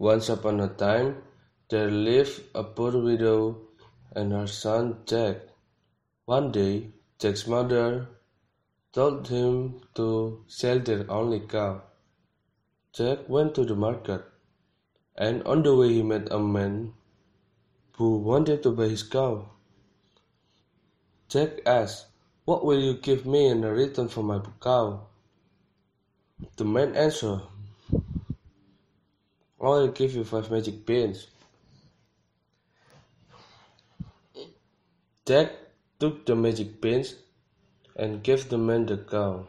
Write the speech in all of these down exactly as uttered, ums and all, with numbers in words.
Once upon a time, there lived a poor widow and her son Jack. One day, Jack's mother told him to sell their only cow. Jack went to the market, and on the way he met a man who wanted to buy his cow. Jack asked, "What will you give me in return for my cow?" The man answered, "I will give you five magic beans." Jack took the magic beans and gave the man the cow.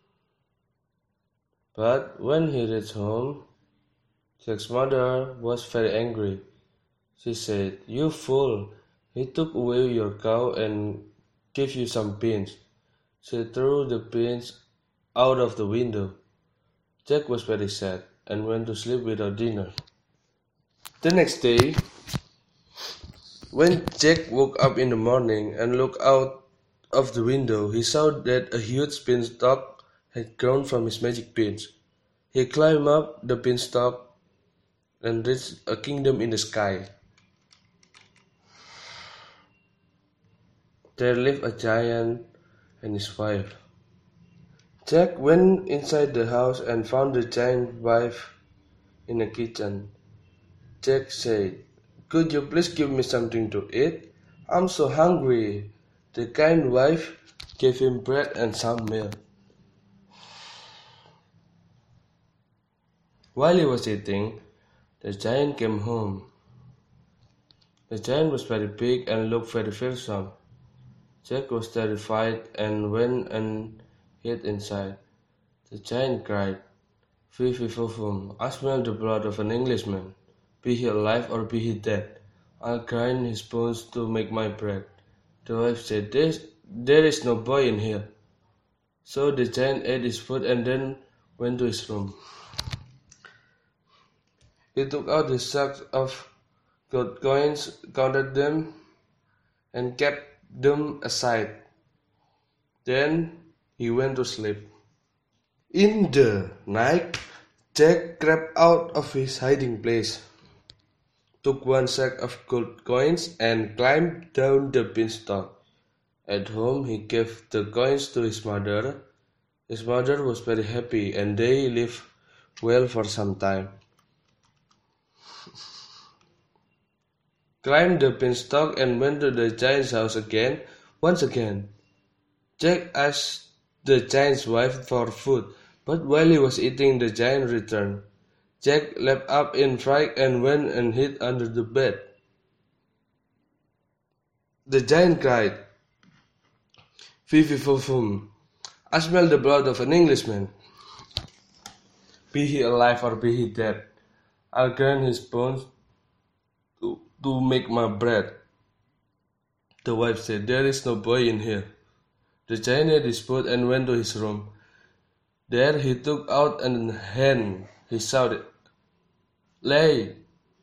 But when he reached home, Jack's mother was very angry. She said, "You fool! He took away your cow and gave you some beans." She threw the beans out of the window. Jack was very sad and went to sleep without dinner. The next day, when Jack woke up in the morning and looked out of the window, he saw that a huge beanstalk had grown from his magic beans. He climbed up the beanstalk and reached a kingdom in the sky. There lived a giant and his wife. Jack went inside the house and found the giant's wife in the kitchen. Jack said, "Could you please give me something to eat? I'm so hungry." The kind wife gave him bread and some milk. While he was eating, the giant came home. The giant was very big and looked very fearsome. Jack was terrified and went and hid inside. The giant cried, "Fee fee foo fum, I smell the blood of an Englishman. Be he alive or be he dead, I'll grind his bones to make my bread." The wife said, "This, there is no boy in here." So the giant ate his food and then went to his room. He took out his sacks of gold coins, counted them, and kept them aside. Then he went to sleep. In the night, Jack crept out of his hiding place, took one sack of gold coins, and climbed down the beanstalk. At home, he gave the coins to his mother. His mother was very happy, and they lived well for some time. Climbed the beanstalk and went to the giant's house again. Once again, Jack asked the giant's wife for food, but while he was eating, the giant returned. Jack leapt up in fright and went and hid under the bed. The giant cried, "Fee fee foo fum, I smell the blood of an Englishman. Be he alive or be he dead, I'll grind his bones to, to make my bread." The wife said, "There is no boy in here." The giant ate his food and went to his room. There he took out a hen. He shouted, "Lay!"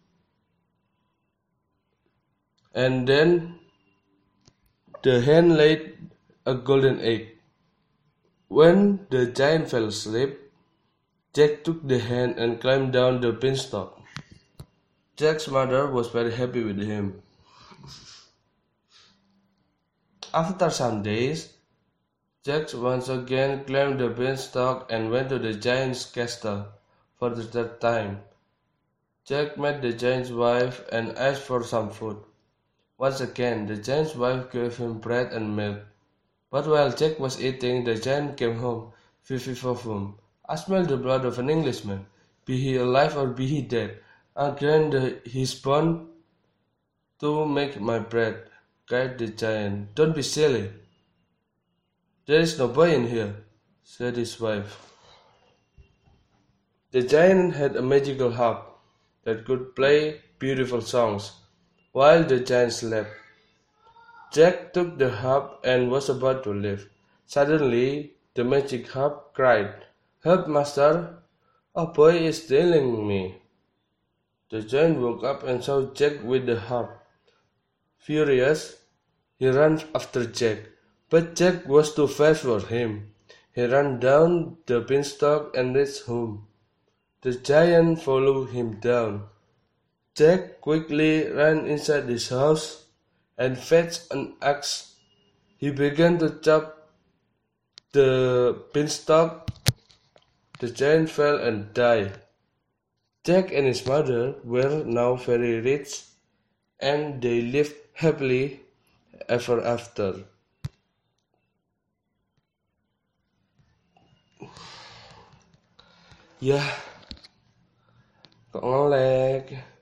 And then the hen laid a golden egg. When the giant fell asleep, Jack took the hen and climbed down the beanstalk. Jack's mother was very happy with him. After some days, Jack once again climbed the beanstalk and went to the giant's castle for the third time. Jack met the giant's wife and asked for some food. Once again, the giant's wife gave him bread and milk. But while Jack was eating, the giant came home. "Fee fee foo fum, I smell the blood of an Englishman. Be he alive or be he dead, I'll grind his bone to make my bread," cried the giant. "Don't be silly. There is no boy in here," said his wife. The giant had a magical harp that could play beautiful songs while the giant slept. Jack took the harp and was about to leave. Suddenly, the magic harp cried, "Help, master! A boy is stealing me." The giant woke up and saw Jack with the harp. Furious, he ran after Jack, but Jack was too fast for him. He ran down the beanstalk and reached home. The giant followed him down. Jack quickly ran inside his house and fetched an axe. He began to chop the beanstalk. The giant fell and died. Jack and his mother were now very rich, and they lived happily ever after. Ya, kok ngelag?